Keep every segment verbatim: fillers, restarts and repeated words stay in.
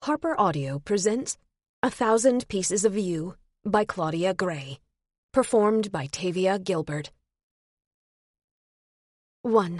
Harper Audio presents A Thousand Pieces of You by Claudia Gray, performed by Tavia Gilbert. one.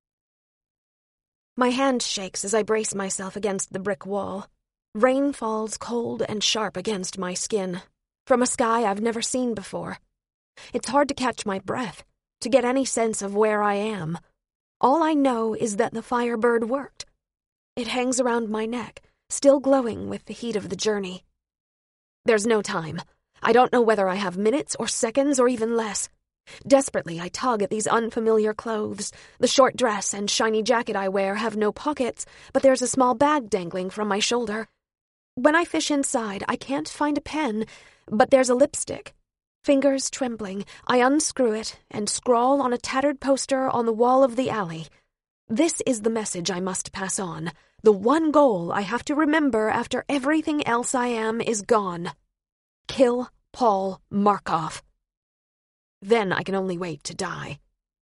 My hand shakes as I brace myself against the brick wall. Rain falls cold and sharp against my skin, from a sky I've never seen before. It's hard to catch my breath, to get any sense of where I am. All I know is that the Firebird worked. It hangs around my neck, still glowing with the heat of the journey. There's no time. I don't know whether I have minutes or seconds or even less. Desperately, I tug at these unfamiliar clothes. The short dress and shiny jacket I wear have no pockets, but there's a small bag dangling from my shoulder. When I fish inside, I can't find a pen, but there's a lipstick. Fingers trembling, I unscrew it and scrawl on a tattered poster on the wall of the alley. This is the message I must pass on. The one goal I have to remember after everything else I am is gone. Kill Paul Markoff. Then I can only wait to die.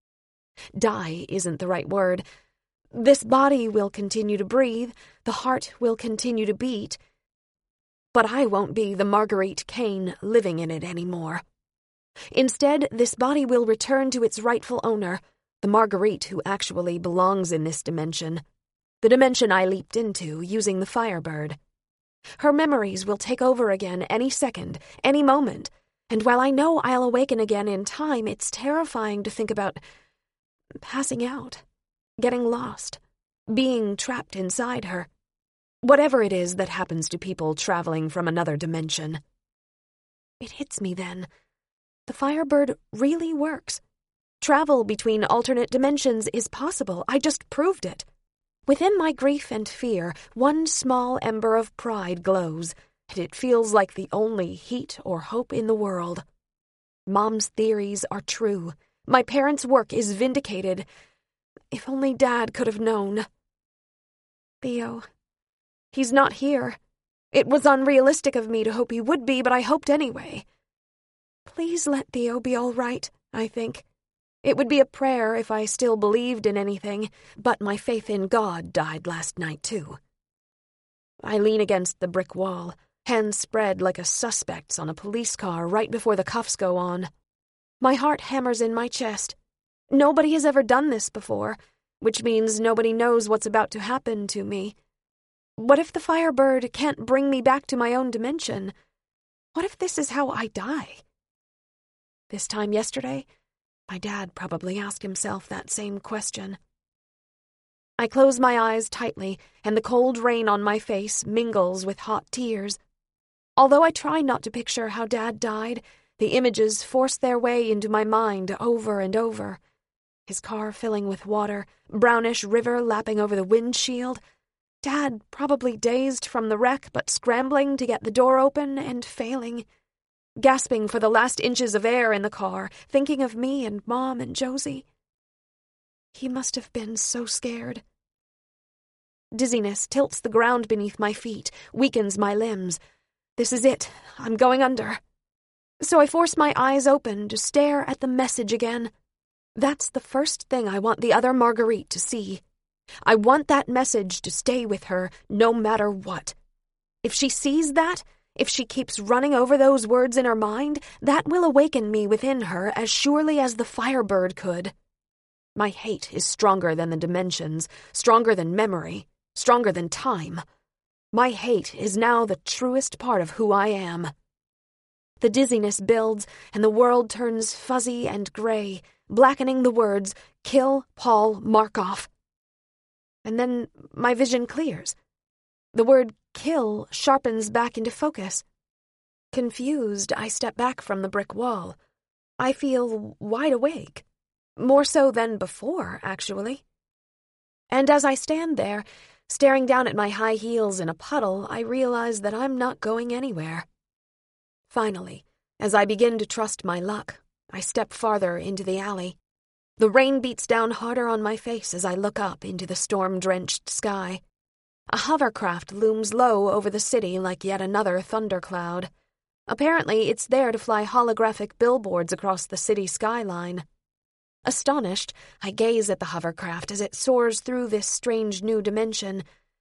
Die isn't the right word. This body will continue to breathe, the heart will continue to beat, but I won't be the Marguerite Kane living in it anymore. Instead, this body will return to its rightful owner, the Marguerite who actually belongs in this dimension. The dimension I leaped into using the Firebird. Her memories will take over again any second, any moment, and while I know I'll awaken again in time, it's terrifying to think about passing out, getting lost, being trapped inside her. Whatever it is that happens to people traveling from another dimension. It hits me then. The Firebird really works. Travel between alternate dimensions is possible. I just proved it. Within my grief and fear, one small ember of pride glows, and it feels like the only heat or hope in the world. Mom's theories are true. My parents' work is vindicated. If only Dad could have known. Theo. He's not here. It was unrealistic of me to hope he would be, but I hoped anyway. Please let Theo be all right, I think. It would be a prayer if I still believed in anything, but my faith in God died last night, too. I lean against the brick wall, hands spread like a suspect's on a police car right before the cuffs go on. My heart hammers in my chest. Nobody has ever done this before, which means nobody knows what's about to happen to me. What if the Firebird can't bring me back to my own dimension? What if this is how I die? This time yesterday, my dad probably asked himself that same question. I close my eyes tightly, and the cold rain on my face mingles with hot tears. Although I try not to picture how Dad died, the images force their way into my mind over and over. His car filling with water, brownish river lapping over the windshield, Dad probably dazed from the wreck but scrambling to get the door open and failing. Gasping for the last inches of air in the car, thinking of me and Mom and Josie. He must have been so scared. Dizziness tilts the ground beneath my feet, weakens my limbs. This is it. I'm going under. So I force my eyes open to stare at the message again. That's the first thing I want the other Marguerite to see. I want that message to stay with her no matter what. If she sees that, if she keeps running over those words in her mind, that will awaken me within her as surely as the Firebird could. My hate is stronger than the dimensions, stronger than memory, stronger than time. My hate is now the truest part of who I am. The dizziness builds, and the world turns fuzzy and gray, blackening the words, "Kill Paul Markoff." And then my vision clears. The word kill sharpens back into focus. Confused, I step back from the brick wall. I feel wide awake. More so than before, actually. And as I stand there, staring down at my high heels in a puddle, I realize that I'm not going anywhere. Finally, as I begin to trust my luck, I step farther into the alley. The rain beats down harder on my face as I look up into the storm-drenched sky. A hovercraft looms low over the city like yet another thundercloud. Apparently, it's there to fly holographic billboards across the city skyline. Astonished, I gaze at the hovercraft as it soars through this strange new dimension,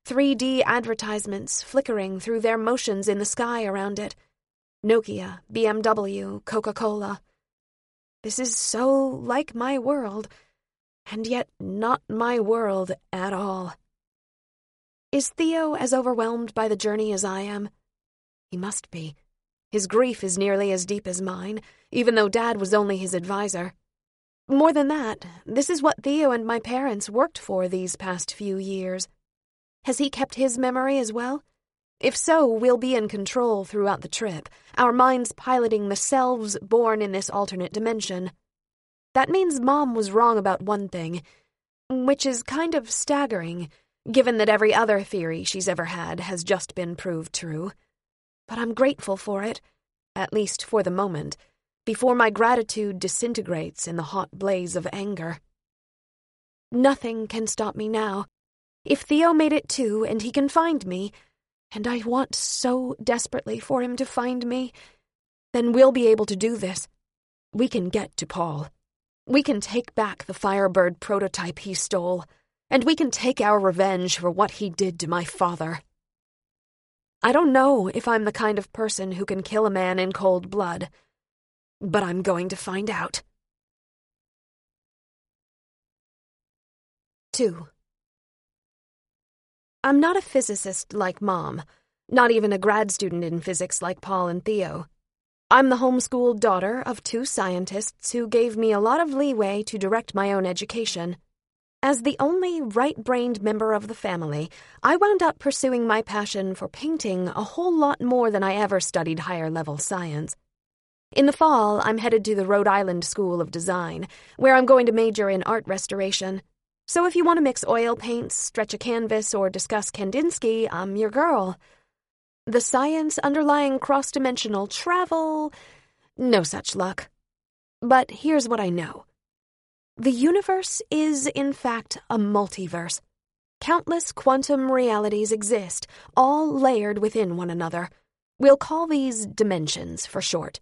three D advertisements flickering through their motions in the sky around it. Nokia, B M W, Coca-Cola. This is so like my world, and yet not my world at all. Is Theo as overwhelmed by the journey as I am? He must be. His grief is nearly as deep as mine, even though Dad was only his advisor. More than that, this is what Theo and my parents worked for these past few years. Has he kept his memory as well? If so, we'll be in control throughout the trip, our minds piloting the selves born in this alternate dimension. That means Mom was wrong about one thing, which is kind of staggering, given that every other theory she's ever had has just been proved true. But I'm grateful for it, at least for the moment, before my gratitude disintegrates in the hot blaze of anger. Nothing can stop me now. If Theo made it too, and he can find me, and I want so desperately for him to find me, then we'll be able to do this. We can get to Paul. We can take back the Firebird prototype he stole, and we can take our revenge for what he did to my father. I don't know if I'm the kind of person who can kill a man in cold blood, but I'm going to find out. Two. I'm not a physicist like Mom, not even a grad student in physics like Paul and Theo. I'm the homeschooled daughter of two scientists who gave me a lot of leeway to direct my own education. As the only right-brained member of the family, I wound up pursuing my passion for painting a whole lot more than I ever studied higher-level science. In the fall, I'm headed to the Rhode Island School of Design, where I'm going to major in art restoration. So if you want to mix oil paints, stretch a canvas, or discuss Kandinsky, I'm your girl. The science underlying cross-dimensional travel? No such luck. But here's what I know. The universe is, in fact, a multiverse. Countless quantum realities exist, all layered within one another. We'll call these dimensions for short.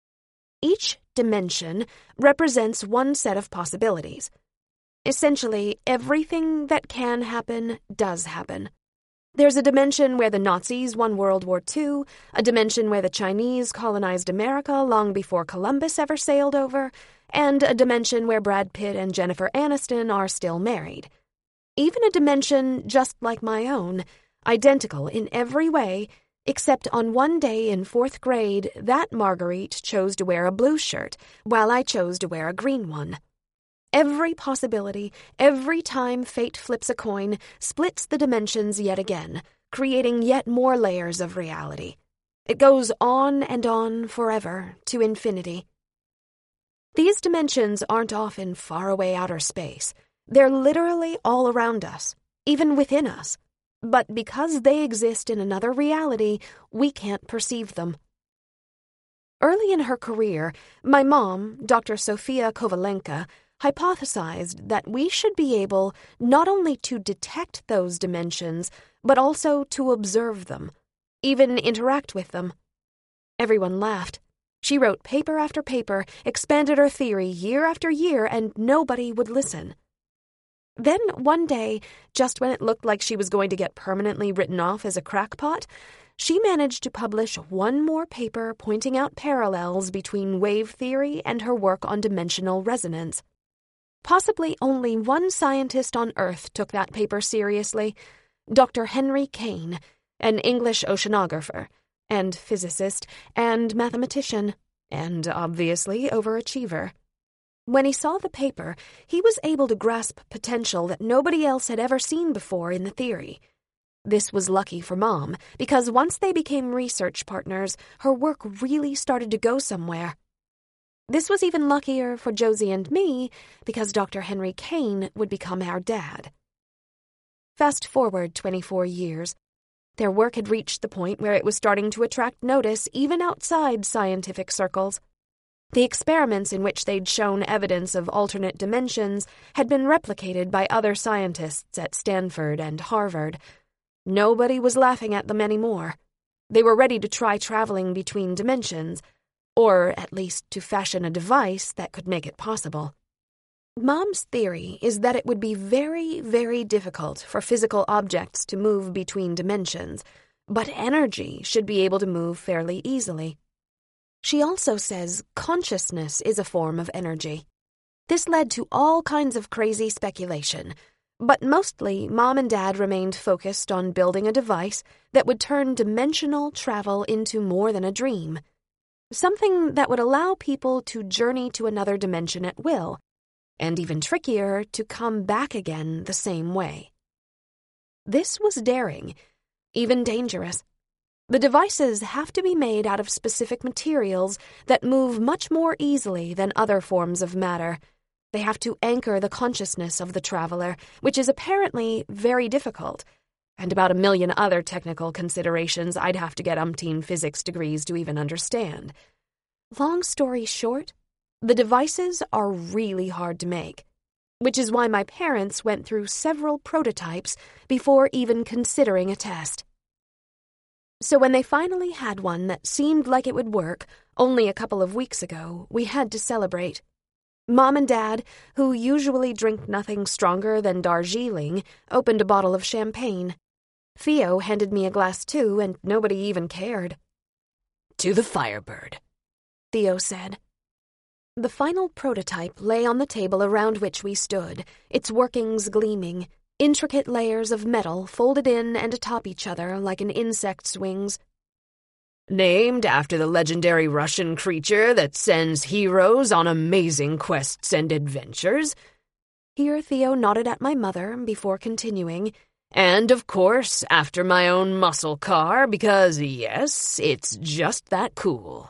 Each dimension represents one set of possibilities. Essentially, everything that can happen does happen. There's a dimension where the Nazis won World War Two, a dimension where the Chinese colonized America long before Columbus ever sailed over, and a dimension where Brad Pitt and Jennifer Aniston are still married. Even a dimension just like my own, identical in every way, except on one day in fourth grade, that Marguerite chose to wear a blue shirt, while I chose to wear a green one. Every possibility, every time fate flips a coin, splits the dimensions yet again, creating yet more layers of reality. It goes on and on forever, to infinity. These dimensions aren't off in faraway outer space. They're literally all around us, even within us. But because they exist in another reality, we can't perceive them. Early in her career, my mom, Doctor Sofia Kovalenka, hypothesized that we should be able not only to detect those dimensions, but also to observe them, even interact with them. Everyone laughed. She wrote paper after paper, expanded her theory year after year, and nobody would listen. Then one day, just when it looked like she was going to get permanently written off as a crackpot, she managed to publish one more paper pointing out parallels between wave theory and her work on dimensional resonance. Possibly only one scientist on Earth took that paper seriously, Doctor Henry Kane, an English oceanographer, and physicist, and mathematician, and obviously overachiever. When he saw the paper, he was able to grasp potential that nobody else had ever seen before in the theory. This was lucky for Mom, because once they became research partners, her work really started to go somewhere. This was even luckier for Josie and me, because Doctor Henry Kane would become our dad. Fast forward twenty-four years. Their work had reached the point where it was starting to attract notice even outside scientific circles. The experiments in which they'd shown evidence of alternate dimensions had been replicated by other scientists at Stanford and Harvard. Nobody was laughing at them anymore. They were ready to try traveling between dimensions, or at least to fashion a device that could make it possible. Mom's theory is that it would be very, very difficult for physical objects to move between dimensions, but energy should be able to move fairly easily. She also says consciousness is a form of energy. This led to all kinds of crazy speculation, but mostly Mom and Dad remained focused on building a device that would turn dimensional travel into more than a dream. Something that would allow people to journey to another dimension at will, and even trickier, to come back again the same way. This was daring, even dangerous. The devices have to be made out of specific materials that move much more easily than other forms of matter. They have to anchor the consciousness of the traveler, which is apparently very difficult, and about a million other technical considerations I'd have to get umpteen physics degrees to even understand. Long story short, the devices are really hard to make, which is why my parents went through several prototypes before even considering a test. So when they finally had one that seemed like it would work, only a couple of weeks ago, we had to celebrate. Mom and Dad, who usually drink nothing stronger than Darjeeling, opened a bottle of champagne. Theo handed me a glass too, and nobody even cared. "To the Firebird," Theo said. The final prototype lay on the table around which we stood, its workings gleaming, intricate layers of metal folded in and atop each other like an insect's wings. "Named after the legendary Russian creature that sends heroes on amazing quests and adventures." Here Theo nodded at my mother before continuing. "And, of course, after my own muscle car, because, yes, it's just that cool."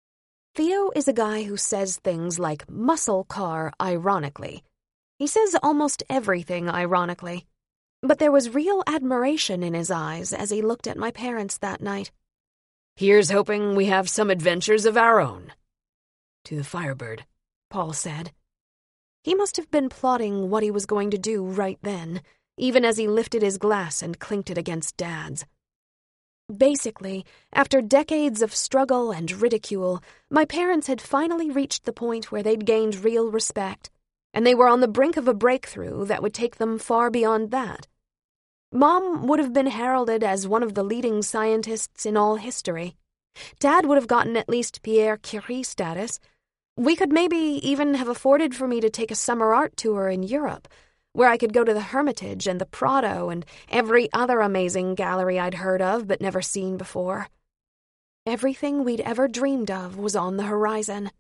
Theo is a guy who says things like muscle car ironically. He says almost everything ironically. But there was real admiration in his eyes as he looked at my parents that night. "Here's hoping we have some adventures of our own." "To the Firebird," Paul said. He must have been plotting what he was going to do right then, even as he lifted his glass and clinked it against Dad's. Basically, after decades of struggle and ridicule, my parents had finally reached the point where they'd gained real respect, and they were on the brink of a breakthrough that would take them far beyond that. Mom would have been heralded as one of the leading scientists in all history. Dad would have gotten at least Pierre Curie status. We could maybe even have afforded for me to take a summer art tour in Europe, where I could go to the Hermitage and the Prado and every other amazing gallery I'd heard of but never seen before. Everything we'd ever dreamed of was on the horizon.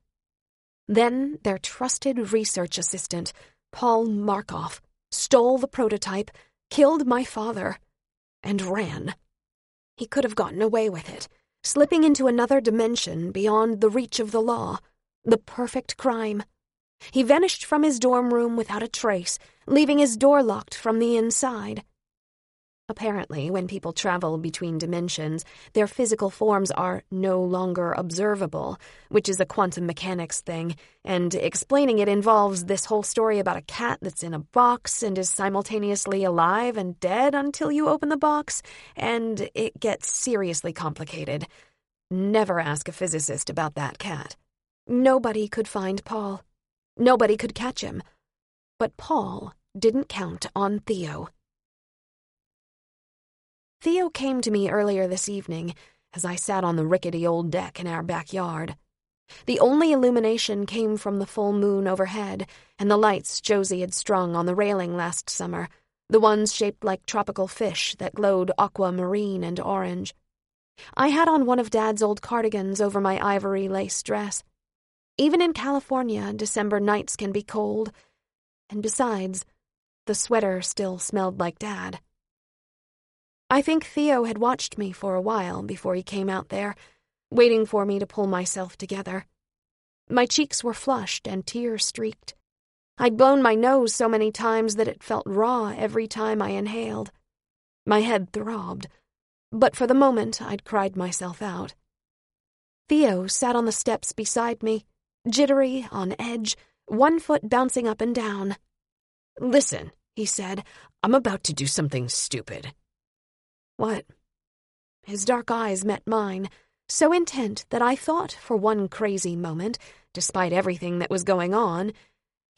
Then their trusted research assistant, Paul Markov, stole the prototype, killed my father, and ran. He could have gotten away with it, slipping into another dimension beyond the reach of the law, the perfect crime. He vanished from his dorm room without a trace, leaving his door locked from the inside. Apparently, when people travel between dimensions, their physical forms are no longer observable, which is a quantum mechanics thing, and explaining it involves this whole story about a cat that's in a box and is simultaneously alive and dead until you open the box, and it gets seriously complicated. Never ask a physicist about that cat. Nobody could find Paul. Nobody could catch him. But Paul didn't count on Theo. Theo came to me earlier this evening as I sat on the rickety old deck in our backyard. The only illumination came from the full moon overhead and the lights Josie had strung on the railing last summer, the ones shaped like tropical fish that glowed aquamarine and orange. I had on one of Dad's old cardigans over my ivory lace dress. Even in California, December nights can be cold. And besides, the sweater still smelled like Dad. I think Theo had watched me for a while before he came out there, waiting for me to pull myself together. My cheeks were flushed and tear-streaked. I'd blown my nose so many times that it felt raw every time I inhaled. My head throbbed, but for the moment I'd cried myself out. Theo sat on the steps beside me, jittery, on edge, one foot bouncing up and down. "Listen," he said, "I'm about to do something stupid." "What?" His dark eyes met mine, so intent that I thought for one crazy moment, despite everything that was going on,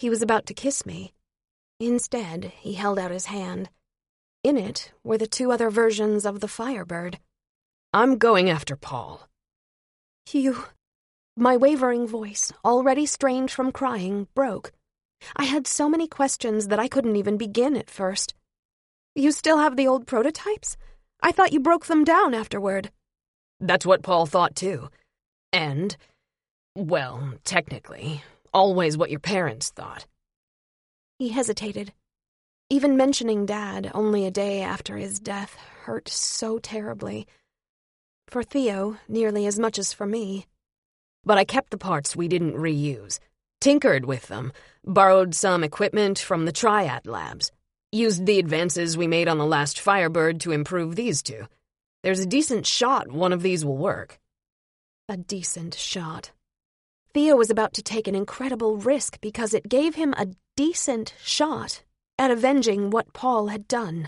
He was about to kiss me. Instead, he held out his hand. In it were the two other versions of the Firebird. I'm going after Paul. You... My wavering voice, already strained from crying, broke. I had so many questions that I couldn't even begin at first. You still have the old prototypes? I thought you broke them down afterward. That's what Paul thought too. And, well, technically, always what your parents thought. He hesitated. Even mentioning Dad only a day after his death hurt so terribly. For Theo, nearly as much as for me. But I kept the parts we didn't reuse, tinkered with them, borrowed some equipment from the Triad labs, used the advances we made on the last Firebird to improve these two. There's a decent shot one of these will work. A decent shot. Theo was about to take an incredible risk because it gave him a decent shot at avenging what Paul had done.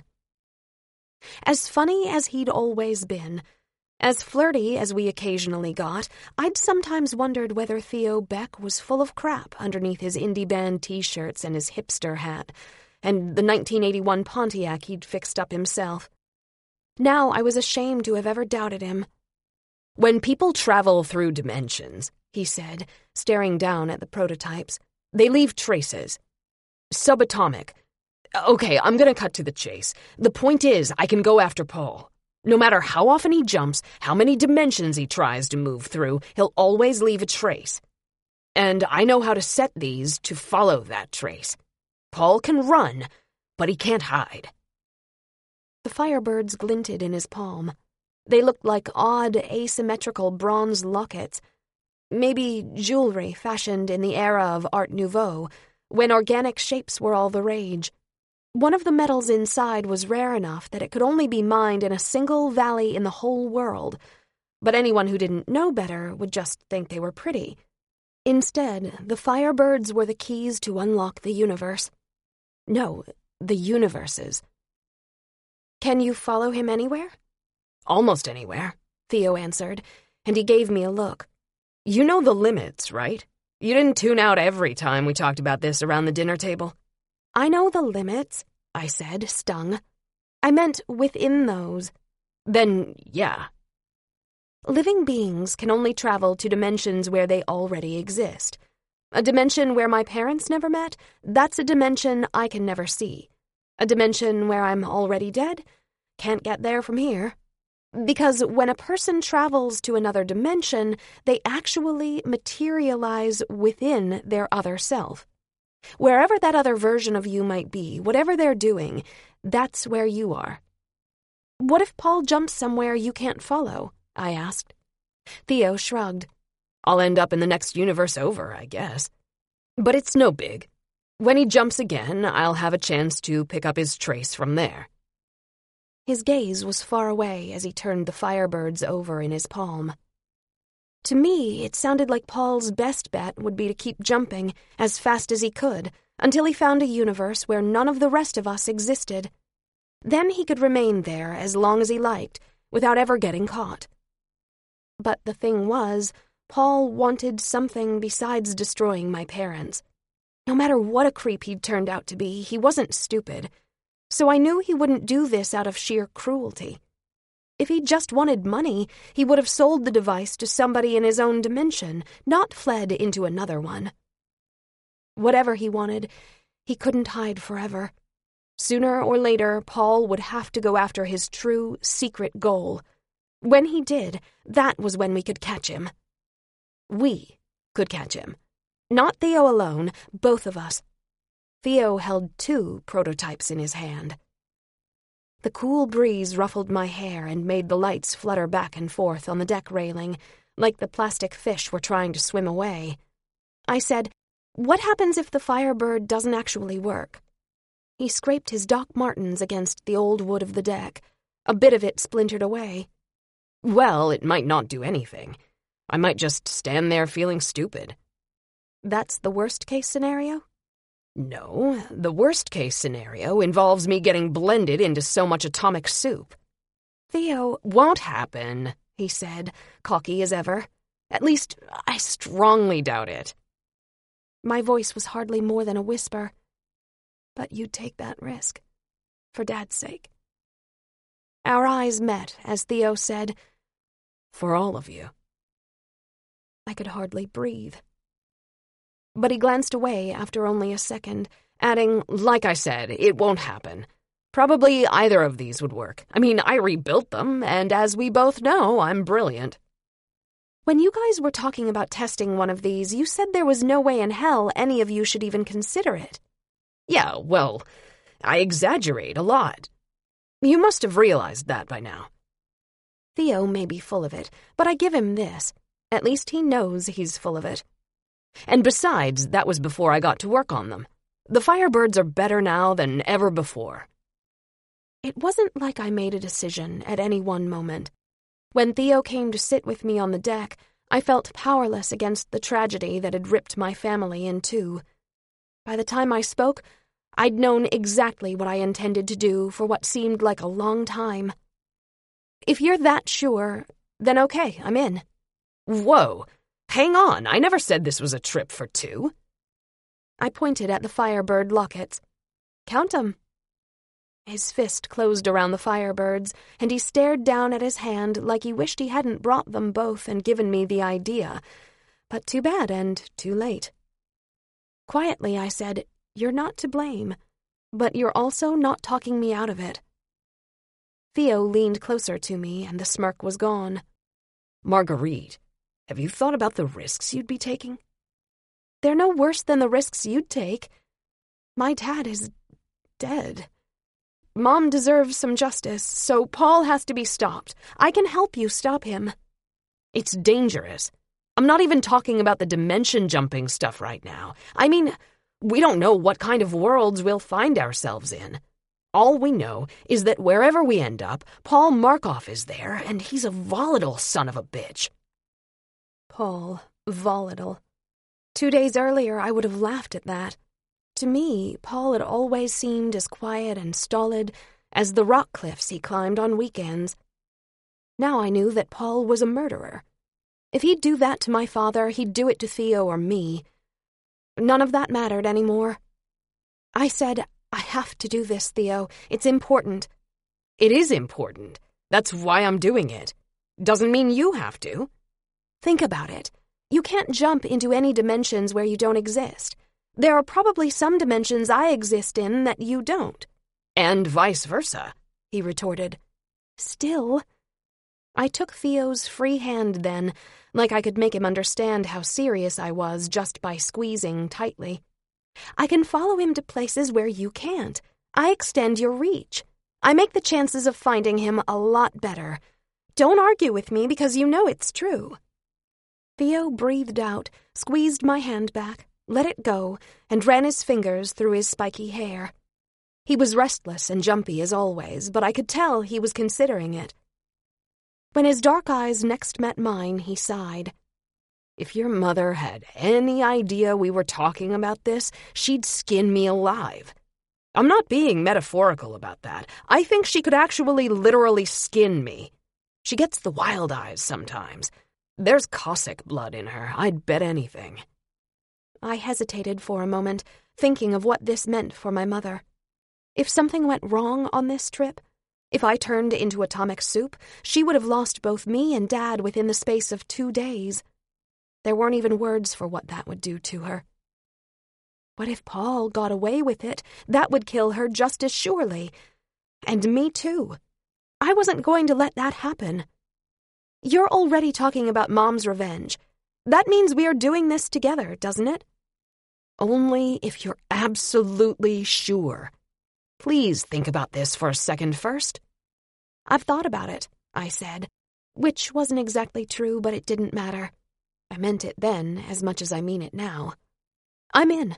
As funny as he'd always been, as flirty as we occasionally got, I'd sometimes wondered whether Theo Beck was full of crap underneath his indie band t-shirts and his hipster hat, and the nineteen eighty-one Pontiac he'd fixed up himself. Now I was ashamed to have ever doubted him. When people travel through dimensions, he said, staring down at the prototypes, they leave traces. Subatomic. Okay, I'm gonna cut to the chase. The point is, I can go after Paul. No matter how often he jumps, how many dimensions he tries to move through, he'll always leave a trace. And I know how to set these to follow that trace. Paul can run, but he can't hide. The Firebirds glinted in his palm. They looked like odd, asymmetrical bronze lockets. Maybe jewelry fashioned in the era of Art Nouveau, when organic shapes were all the rage. One of the metals inside was rare enough that it could only be mined in a single valley in the whole world, but anyone who didn't know better would just think they were pretty. Instead, the Firebirds were the keys to unlock the universe. No, the universes. Can you follow him anywhere? Almost anywhere, Theo answered, and he gave me a look. You know the limits, right? You didn't tune out every time we talked about this around the dinner table. I know the limits, I said, stung. I meant within those. Then, yeah. Living beings can only travel to dimensions where they already exist. A dimension where my parents never met, that's a dimension I can never see. A dimension where I'm already dead, can't get there from here. Because when a person travels to another dimension, they actually materialize within their other self. Wherever that other version of you might be, whatever they're doing, that's where you are. What if Paul jumps somewhere you can't follow? I asked. Theo shrugged. I'll end up in the next universe over, I guess. But it's no big. When he jumps again, I'll have a chance to pick up his trace from there. His gaze was far away as he turned the Firebirds over in his palm. To me, it sounded like Paul's best bet would be to keep jumping as fast as he could until he found a universe where none of the rest of us existed. Then he could remain there as long as he liked, without ever getting caught. But the thing was, Paul wanted something besides destroying my parents. No matter what a creep he'd turned out to be, he wasn't stupid. So I knew he wouldn't do this out of sheer cruelty. If he just wanted money, he would have sold the device to somebody in his own dimension, not fled into another one. Whatever he wanted, he couldn't hide forever. Sooner or later, Paul would have to go after his true, secret goal. When he did, that was when we could catch him. We could catch him. Not Theo alone, both of us. Theo held two prototypes in his hand. The cool breeze ruffled my hair and made the lights flutter back and forth on the deck railing, like the plastic fish were trying to swim away. I said, "What happens if the Firebird doesn't actually work?" He scraped his Doc Martens against the old wood of the deck. A bit of it splintered away. Well, it might not do anything. I might just stand there feeling stupid. That's the worst-case scenario? No, the worst-case scenario involves me getting blended into so much atomic soup. Theo, won't happen, he said, cocky as ever. At least, I strongly doubt it. My voice was hardly more than a whisper. But you'd take that risk, for Dad's sake. Our eyes met as Theo said, "For all of you." I could hardly breathe. But he glanced away after only a second, adding, "Like I said, it won't happen. Probably either of these would work. I mean, I rebuilt them, and as we both know, I'm brilliant." When you guys were talking about testing one of these, you said there was no way in hell any of you should even consider it. Yeah, well, I exaggerate a lot. You must have realized that by now. Theo may be full of it, but I give him this. At least he knows he's full of it. And besides, that was before I got to work on them. The Firebirds are better now than ever before. It wasn't like I made a decision at any one moment. When Theo came to sit with me on the deck, I felt powerless against the tragedy that had ripped my family in two. By the time I spoke, I'd known exactly what I intended to do for what seemed like a long time. If you're that sure, then okay, I'm in. Whoa, hang on, I never said this was a trip for two. I pointed at the Firebird lockets. Count 'em. His fist closed around the Firebirds, and he stared down at his hand like he wished he hadn't brought them both and given me the idea. But too bad and too late. Quietly, I said, "You're not to blame, but you're also not talking me out of it." Theo leaned closer to me, and the smirk was gone. "Marguerite, have you thought about the risks you'd be taking?" "They're no worse than the risks you'd take. My dad is dead. Mom deserves some justice, so Paul has to be stopped. I can help you stop him." "It's dangerous. I'm not even talking about the dimension-jumping stuff right now. I mean, we don't know what kind of worlds we'll find ourselves in. All we know is that wherever we end up, Paul Markov is there, and he's a volatile son of a bitch." Paul, volatile. Two days earlier, I would have laughed at that. To me, Paul had always seemed as quiet and stolid as the rock cliffs he climbed on weekends. Now I knew that Paul was a murderer. If he'd do that to my father, he'd do it to Theo or me. None of that mattered anymore. I said, "I have to do this, Theo. It's important." "It is important. That's why I'm doing it. Doesn't mean you have to." Think about it. You can't jump into any dimensions where you don't exist. There are probably some dimensions I exist in that you don't. "And vice versa," he retorted. "Still." I took Theo's free hand then, like I could make him understand how serious I was just by squeezing tightly. "I can follow him to places where you can't. I extend your reach. I make the chances of finding him a lot better. Don't argue with me because you know it's true." Theo breathed out, squeezed my hand back, let it go, and ran his fingers through his spiky hair. He was restless and jumpy as always, but I could tell he was considering it. When his dark eyes next met mine, he sighed. "If your mother had any idea we were talking about this, she'd skin me alive. I'm not being metaphorical about that. I think she could actually literally skin me. She gets the wild eyes sometimes. There's Cossack blood in her, I'd bet anything." I hesitated for a moment, thinking of what this meant for my mother. If something went wrong on this trip, if I turned into atomic soup, she would have lost both me and Dad within the space of two days. There weren't even words for what that would do to her. What if Paul got away with it? That would kill her just as surely. And me too. I wasn't going to let that happen. "You're already talking about Mom's revenge. That means we are doing this together, doesn't it?" "Only if you're absolutely sure. Please think about this for a second first." "I've thought about it," I said, which wasn't exactly true, but it didn't matter. I meant it then as much as I mean it now. I'm in.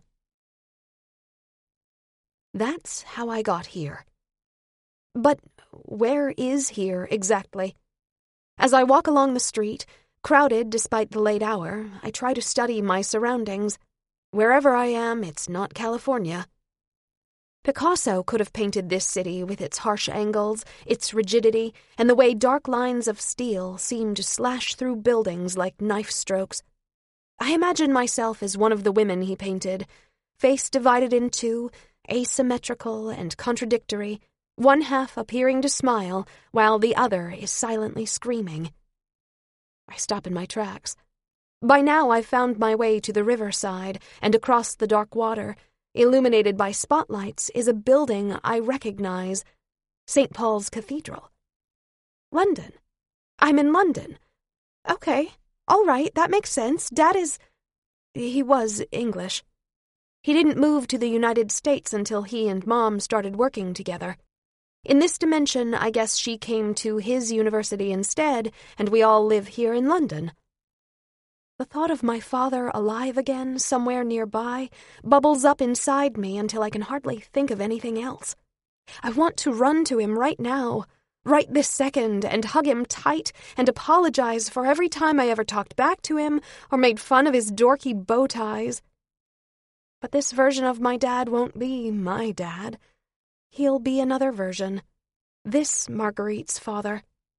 That's how I got here. But where is here exactly? As I walk along the street, crowded despite the late hour, I try to study my surroundings. Wherever I am, it's not California. Picasso could have painted this city with its harsh angles, its rigidity, and the way dark lines of steel seem to slash through buildings like knife strokes. I imagine myself as one of the women he painted, face divided in two, asymmetrical and contradictory, one half appearing to smile while the other is silently screaming. I stop in my tracks. By now I've found my way to the riverside, and across the dark water, illuminated by spotlights, is a building I recognize, Saint Paul's Cathedral. London. I'm in London. Okay, all right, that makes sense. Dad is... He was English. He didn't move to the United States until he and Mom started working together. In this dimension, I guess she came to his university instead, and we all live here in London. The thought of my father alive again, somewhere nearby, bubbles up inside me until I can hardly think of anything else. I want to run to him right now, right this second, and hug him tight and apologize for every time I ever talked back to him or made fun of his dorky bow ties. But this version of my dad won't be my dad. He'll be another version. This Marguerite's father.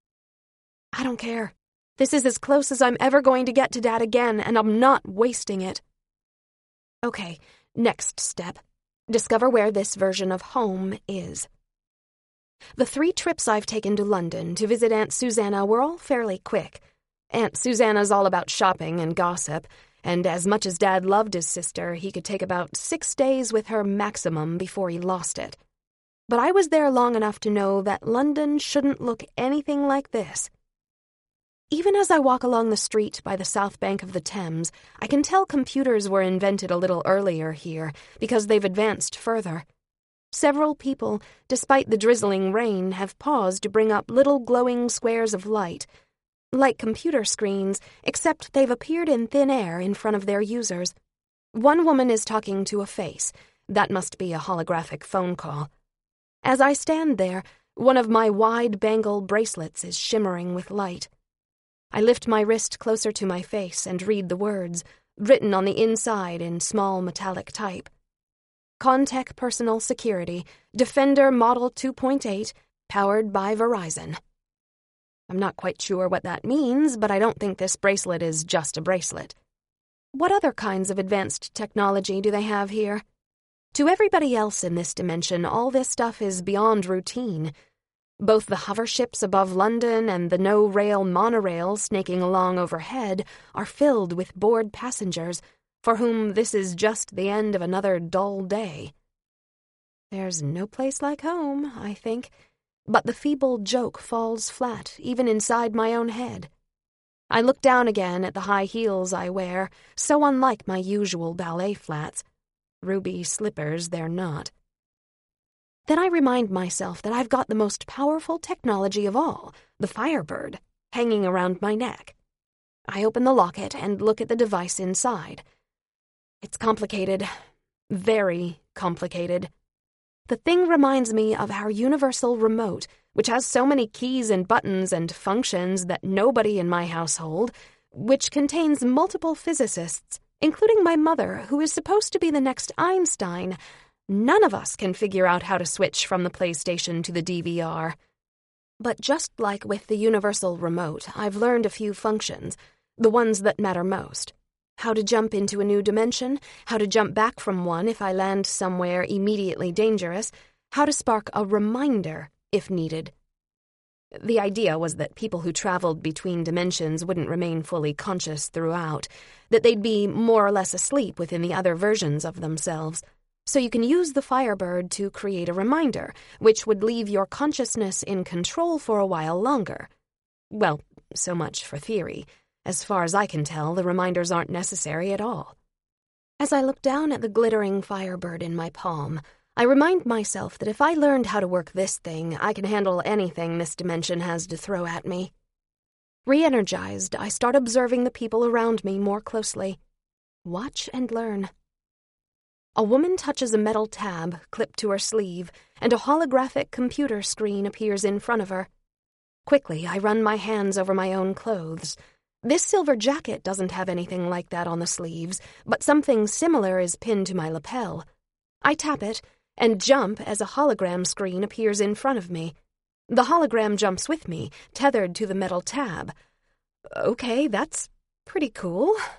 I don't care. This is as close as I'm ever going to get to Dad again, and I'm not wasting it. Okay, next step. Discover where this version of home is. The three trips I've taken to London to visit Aunt Susanna were all fairly quick. Aunt Susanna's all about shopping and gossip, and as much as Dad loved his sister, he could take about six days with her maximum before he lost it. But I was there long enough to know that London shouldn't look anything like this. Even as I walk along the street by the south bank of the Thames, I can tell computers were invented a little earlier here because they've advanced further. Several people, despite the drizzling rain, have paused to bring up little glowing squares of light, like computer screens, except they've appeared in thin air in front of their users. One woman is talking to a face. That must be a holographic phone call. As I stand there, one of my wide bangle bracelets is shimmering with light. I lift my wrist closer to my face and read the words, written on the inside in small metallic type. Contech Personal Security, Defender Model two point eight, powered by Verizon. I'm not quite sure what that means, but I don't think this bracelet is just a bracelet. What other kinds of advanced technology do they have here? To everybody else in this dimension, all this stuff is beyond routine. Both the hover ships above London and the no-rail monorail snaking along overhead are filled with bored passengers, for whom this is just the end of another dull day. There's no place like home, I think, but the feeble joke falls flat even inside my own head. I look down again at the high heels I wear, so unlike my usual ballet flats. Ruby slippers they're not. Then I remind myself that I've got the most powerful technology of all, the Firebird, hanging around my neck. I open the locket and look at the device inside. It's complicated. Very complicated. The thing reminds me of our universal remote, which has so many keys and buttons and functions that nobody in my household, which contains multiple physicists, including my mother, who is supposed to be the next Einstein. None of us can figure out how to switch from the PlayStation to the D V R. But just like with the universal remote, I've learned a few functions, the ones that matter most. How to jump into a new dimension, how to jump back from one if I land somewhere immediately dangerous, how to spark a reminder if needed. The idea was that people who traveled between dimensions wouldn't remain fully conscious throughout, that they'd be more or less asleep within the other versions of themselves. So you can use the Firebird to create a reminder, which would leave your consciousness in control for a while longer. Well, so much for theory. As far as I can tell, the reminders aren't necessary at all. As I look down at the glittering Firebird in my palm, I remind myself that if I learned how to work this thing, I can handle anything this dimension has to throw at me. Re-energized, I start observing the people around me more closely. Watch and learn. A woman touches a metal tab clipped to her sleeve, and a holographic computer screen appears in front of her. Quickly, I run my hands over my own clothes. This silver jacket doesn't have anything like that on the sleeves, but something similar is pinned to my lapel. I tap it, and jump as a hologram screen appears in front of me. The hologram jumps with me, tethered to the metal tab. Okay, that's pretty cool.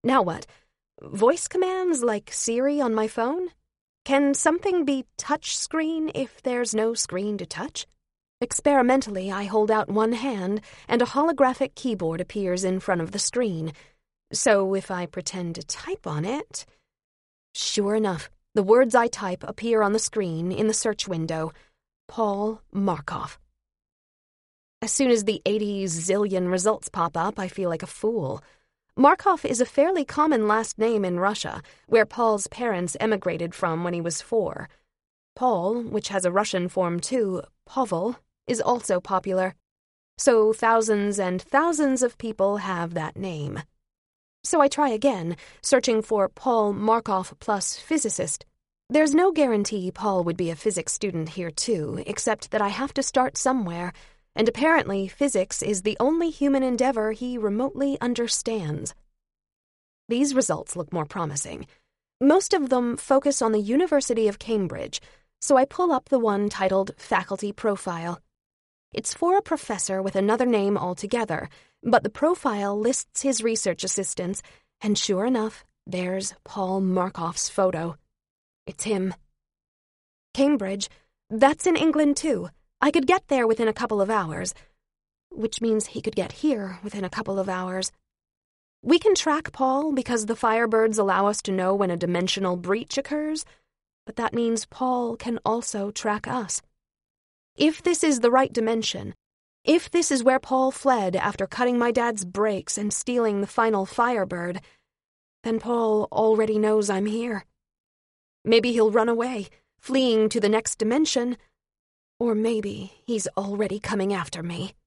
Now what? Voice commands like Siri on my phone? Can something be touch screen if there's no screen to touch? Experimentally, I hold out one hand, and a holographic keyboard appears in front of the screen. So if I pretend to type on it... Sure enough, the words I type appear on the screen in the search window. Paul Markov. As soon as the eighty zillion results pop up, I feel like a fool. Markov is a fairly common last name in Russia, where Paul's parents emigrated from when he was four. Paul, which has a Russian form too, Pavel, is also popular. So thousands and thousands of people have that name. So I try again, searching for Paul Markov plus physicist. There's no guarantee Paul would be a physics student here too, except that I have to start somewhere, and apparently physics is the only human endeavor he remotely understands. These results look more promising. Most of them focus on the University of Cambridge, so I pull up the one titled Faculty Profile. It's for a professor with another name altogether, but the profile lists his research assistants, and sure enough, there's Paul Markov's photo. It's him. Cambridge, that's in England too. I could get there within a couple of hours, which means he could get here within a couple of hours. We can track Paul because the Firebirds allow us to know when a dimensional breach occurs, but that means Paul can also track us. If this is the right dimension, if this is where Paul fled after cutting my dad's brakes and stealing the final Firebird, then Paul already knows I'm here. Maybe he'll run away, fleeing to the next dimension, or maybe he's already coming after me.